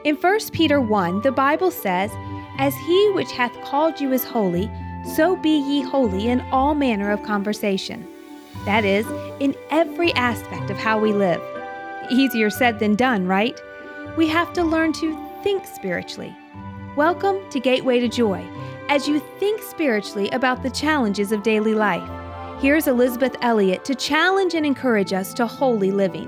In 1 Peter 1, the Bible says, "As he which hath called you is holy, so be ye holy in all manner of conversation." That is, in every aspect of how we live. Easier said than done, right? We have to learn to think spiritually. Welcome to Gateway to Joy, as you think spiritually about the challenges of daily life. Here's Elizabeth Elliot to challenge and encourage us to holy living.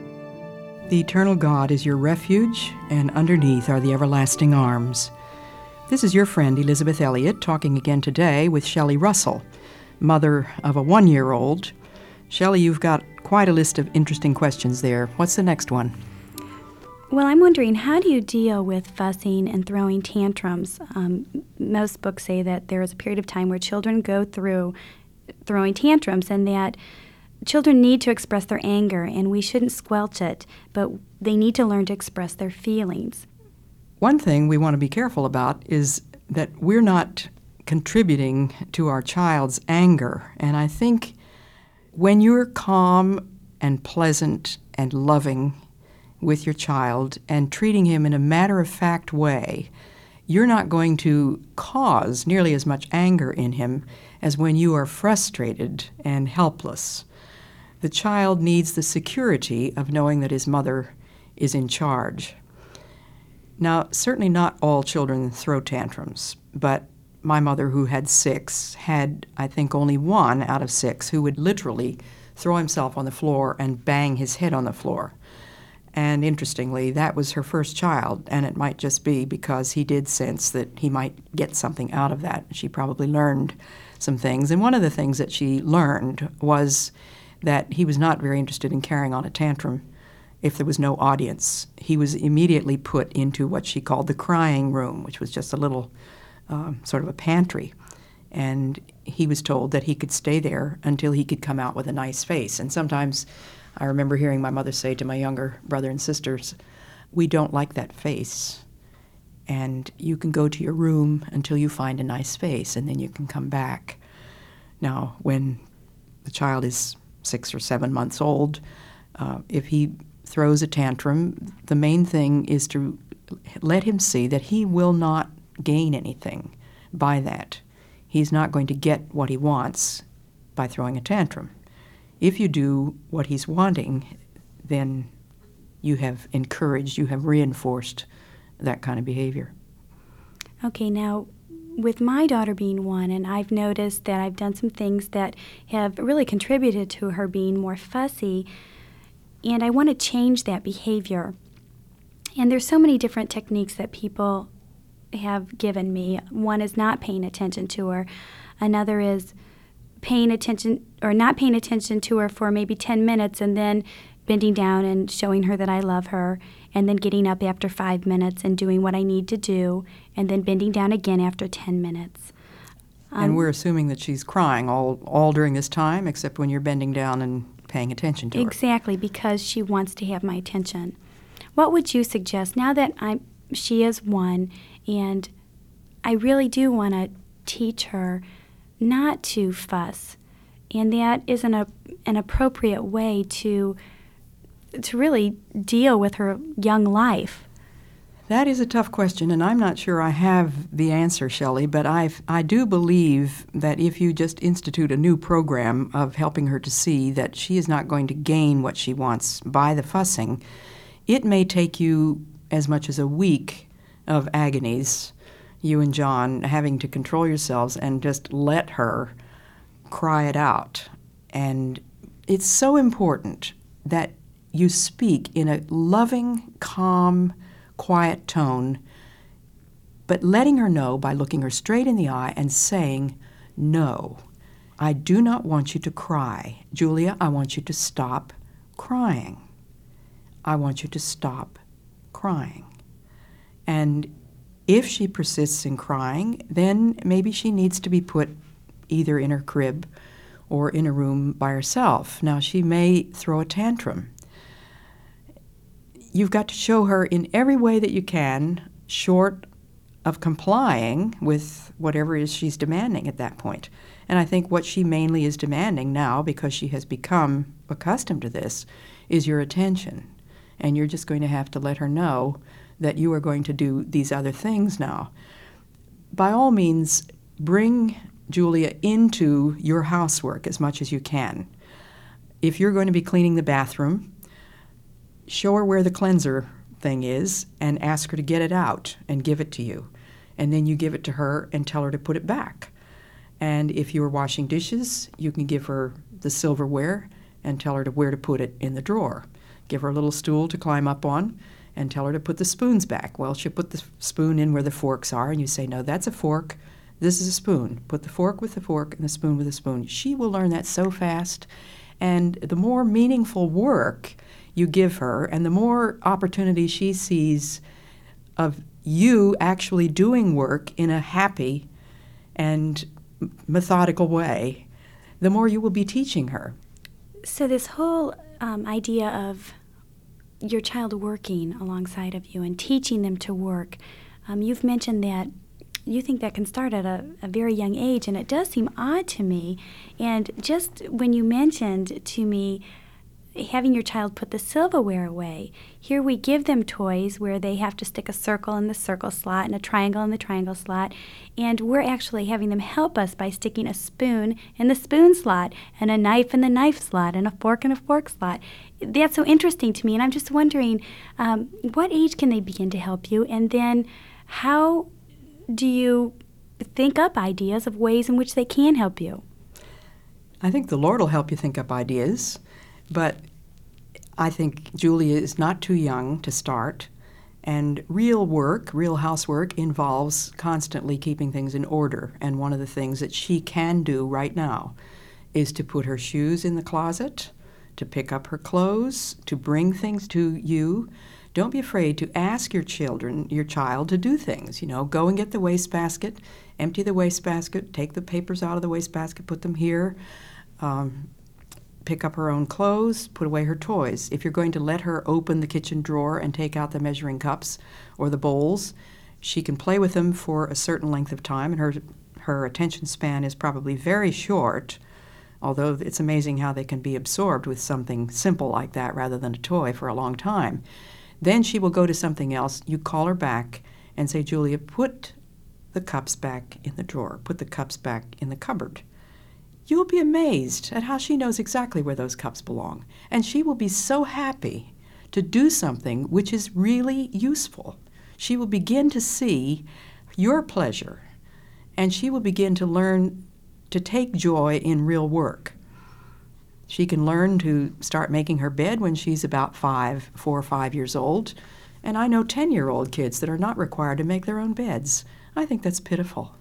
The eternal God is your refuge, and underneath are the everlasting arms. This is your friend Elizabeth Elliot talking again today with Shelley Russell, mother of a 1-year-old. Shelley, you've got quite a list of interesting questions there. What's the next one? Well, I'm wondering, how do you deal with fussing and throwing tantrums? Most books say that there is a period of time where children go through throwing tantrums and that children need to express their anger, and we shouldn't squelch it, but they need to learn to express their feelings. One thing we want to be careful about is that we're not contributing to our child's anger. And I think when you're calm and pleasant and loving with your child and treating him in a matter-of-fact way, you're not going to cause nearly as much anger in him as when you are frustrated and helpless. The child needs the security of knowing that his mother is in charge. Now, certainly not all children throw tantrums, but my mother, who had 6, had, I think, only 1 out of 6 who would literally throw himself on the floor and bang his head on the floor. And interestingly, that was her first child, and it might just be because he did sense that he might get something out of that. She probably learned some things, and one of the things that she learned was that he was not very interested in carrying on a tantrum if there was no audience. He was immediately put into what she called the crying room, which was just a little sort of a pantry. And he was told that he could stay there until he could come out with a nice face. And sometimes I remember hearing my mother say to my younger brother and sisters, "We don't like that face, and you can go to your room until you find a nice face, and then you can come back." Now, when the child is 6 or 7 months old, if he throws a tantrum, the main thing is to let him see that he will not gain anything by that. He's not going to get what he wants by throwing a tantrum. If you do what he's wanting, then you have encouraged, you have reinforced that kind of behavior. Okay, now, with my daughter being 1, and I've noticed that I've done some things that have really contributed to her being more fussy, and I want to change that behavior. And there's so many different techniques that people have given me. One is not paying attention to her. Another is paying attention or not paying attention to her for maybe 10 minutes and then bending down and showing her that I love her, and then getting up after 5 minutes and doing what I need to do, and then bending down again after 10 minutes. And we're assuming that she's crying all during this time, except when you're bending down and paying attention to her. Exactly, because she wants to have my attention. What would you suggest now that she is 1, and I really do want to teach her not to fuss, and that is an appropriate way to really deal with her young life? That is a tough question, and I'm not sure I have the answer, Shelley, but I do believe that if you just institute a new program of helping her to see that she is not going to gain what she wants by the fussing, it may take you as much as a week of agonies, you and John having to control yourselves and just let her cry it out. And it's so important that you speak in a loving, calm, quiet tone, but letting her know by looking her straight in the eye and saying, "No, I do not want you to cry. Julia, I want you to stop crying. I want you to stop crying." And if she persists in crying, then maybe she needs to be put either in her crib or in a room by herself. Now, she may throw a tantrum. You've got to show her in every way that you can, short of complying with whatever it is she's demanding at that point. And I think what she mainly is demanding now, because she has become accustomed to this, is your attention. And you're just going to have to let her know that you are going to do these other things now. By all means, bring Julia into your housework as much as you can. If you're going to be cleaning the bathroom, show her where the cleanser thing is and ask her to get it out and give it to you. And then you give it to her and tell her to put it back. And if you're washing dishes, you can give her the silverware and tell her where to put it in the drawer. Give her a little stool to climb up on and tell her to put the spoons back. Well, she'll put the spoon in where the forks are, and you say, no, that's a fork, this is a spoon. Put the fork with the fork and the spoon with the spoon. She will learn that so fast. And the more meaningful work you give her and the more opportunity she sees of you actually doing work in a happy and methodical way, the more you will be teaching her. So this whole idea of your child working alongside of you and teaching them to work, you've mentioned that you think that can start at a very young age, and it does seem odd to me. And just when you mentioned to me having your child put the silverware away, here we give them toys where they have to stick a circle in the circle slot and a triangle in the triangle slot, and we're actually having them help us by sticking a spoon in the spoon slot and a knife in the knife slot and a fork in a fork slot. That's so interesting to me, and I'm just wondering, what age can they begin to help you, and then how do you think up ideas of ways in which they can help you? I think the Lord will help you think up ideas, but I think Julia is not too young to start, and real work, real housework, involves constantly keeping things in order, and one of the things that she can do right now is to put her shoes in the closet, to pick up her clothes, to bring things to you. Don't be afraid to ask your child to do things. You know, go and get the wastebasket, empty the wastebasket, take the papers out of the wastebasket, put them here, pick up her own clothes, put away her toys. If you're going to let her open the kitchen drawer and take out the measuring cups or the bowls, she can play with them for a certain length of time, and her attention span is probably very short, although it's amazing how they can be absorbed with something simple like that rather than a toy for a long time. Then she will go to something else. You call her back and say, Julia, put the cups back in the drawer. Put the cups back in the cupboard. You'll be amazed at how she knows exactly where those cups belong. And she will be so happy to do something which is really useful. She will begin to see your pleasure, and she will begin to learn to take joy in real work. She can learn to start making her bed when she's about 4 or 5 years old. And I know 10-year-old kids that are not required to make their own beds. I think that's pitiful.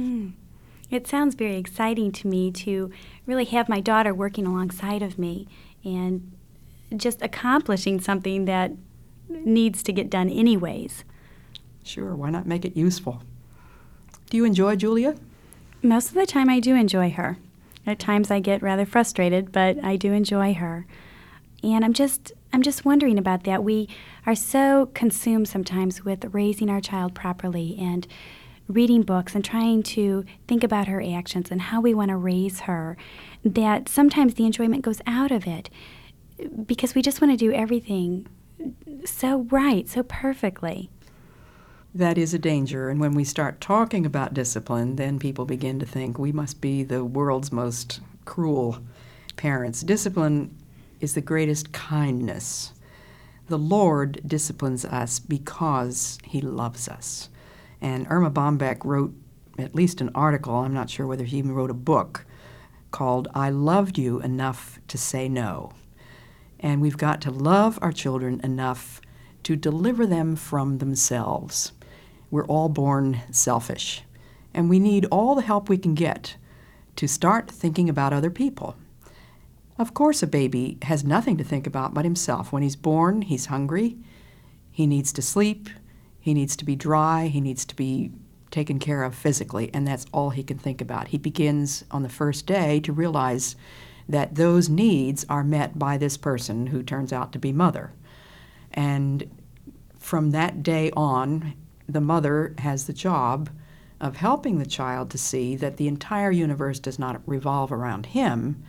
It sounds very exciting to me to really have my daughter working alongside of me and just accomplishing something that needs to get done anyways. Sure, why not make it useful? Do you enjoy Julia? Most of the time I do enjoy her. At times I get rather frustrated, but I do enjoy her. And I'm just wondering about that. We are so consumed sometimes with raising our child properly and reading books and trying to think about her actions and how we want to raise her, that sometimes the enjoyment goes out of it because we just want to do everything so right, so perfectly. That is a danger, and when we start talking about discipline, then people begin to think we must be the world's most cruel parents. Discipline is the greatest kindness. The Lord disciplines us because He loves us. And Irma Bombeck wrote at least an article, I'm not sure whether she even wrote a book, called I Loved You Enough to Say No. And we've got to love our children enough to deliver them from themselves. We're all born selfish, and we need all the help we can get to start thinking about other people. Of course, a baby has nothing to think about but himself. When he's born, he's hungry, he needs to sleep, he needs to be dry, he needs to be taken care of physically, and that's all he can think about. He begins on the first day to realize that those needs are met by this person who turns out to be mother. And from that day on, the mother has the job of helping the child to see that the entire universe does not revolve around him,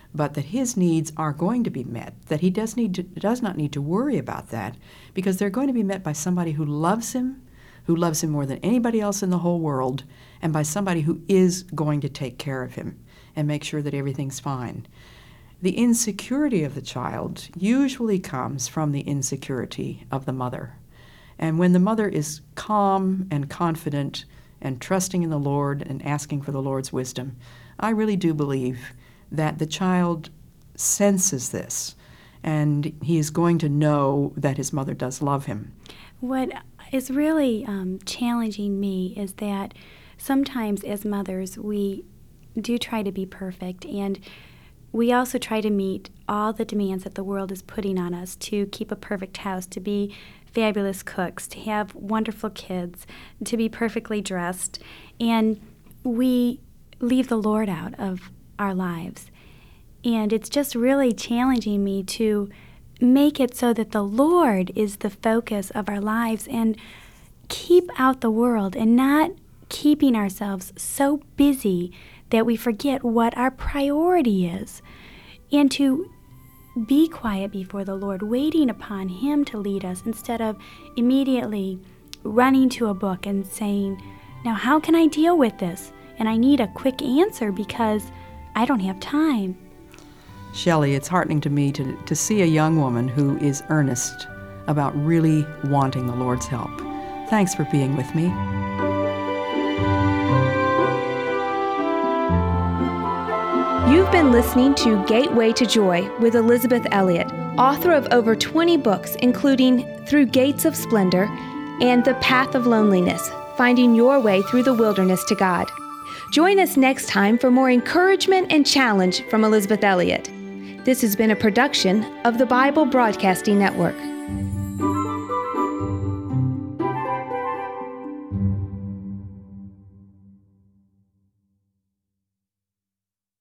but that his needs are going to be met, that he does not need to worry about that, because they're going to be met by somebody who loves him more than anybody else in the whole world, and by somebody who is going to take care of him and make sure that everything's fine. The insecurity of the child usually comes from the insecurity of the mother. And when the mother is calm and confident and trusting in the Lord and asking for the Lord's wisdom, I really do believe that the child senses this, and he is going to know that his mother does love him. What is really challenging me is that sometimes as mothers we do try to be perfect, and we also try to meet all the demands that the world is putting on us to keep a perfect house, to be fabulous cooks, to have wonderful kids, to be perfectly dressed, and we leave the Lord out of our lives. And it's just really challenging me to make it so that the Lord is the focus of our lives and keep out the world, and not keeping ourselves so busy that we forget what our priority is, and to be quiet before the Lord, waiting upon Him to lead us instead of immediately running to a book and saying, now how can I deal with this? And I need a quick answer because I don't have time. Shelley, it's heartening to me to see a young woman who is earnest about really wanting the Lord's help. Thanks for being with me. You've been listening to Gateway to Joy with Elisabeth Elliot, author of over 20 books, including Through Gates of Splendor and The Path of Loneliness, Finding Your Way Through the Wilderness to God. Join us next time for more encouragement and challenge from Elisabeth Elliot. This has been a production of the Bible Broadcasting Network.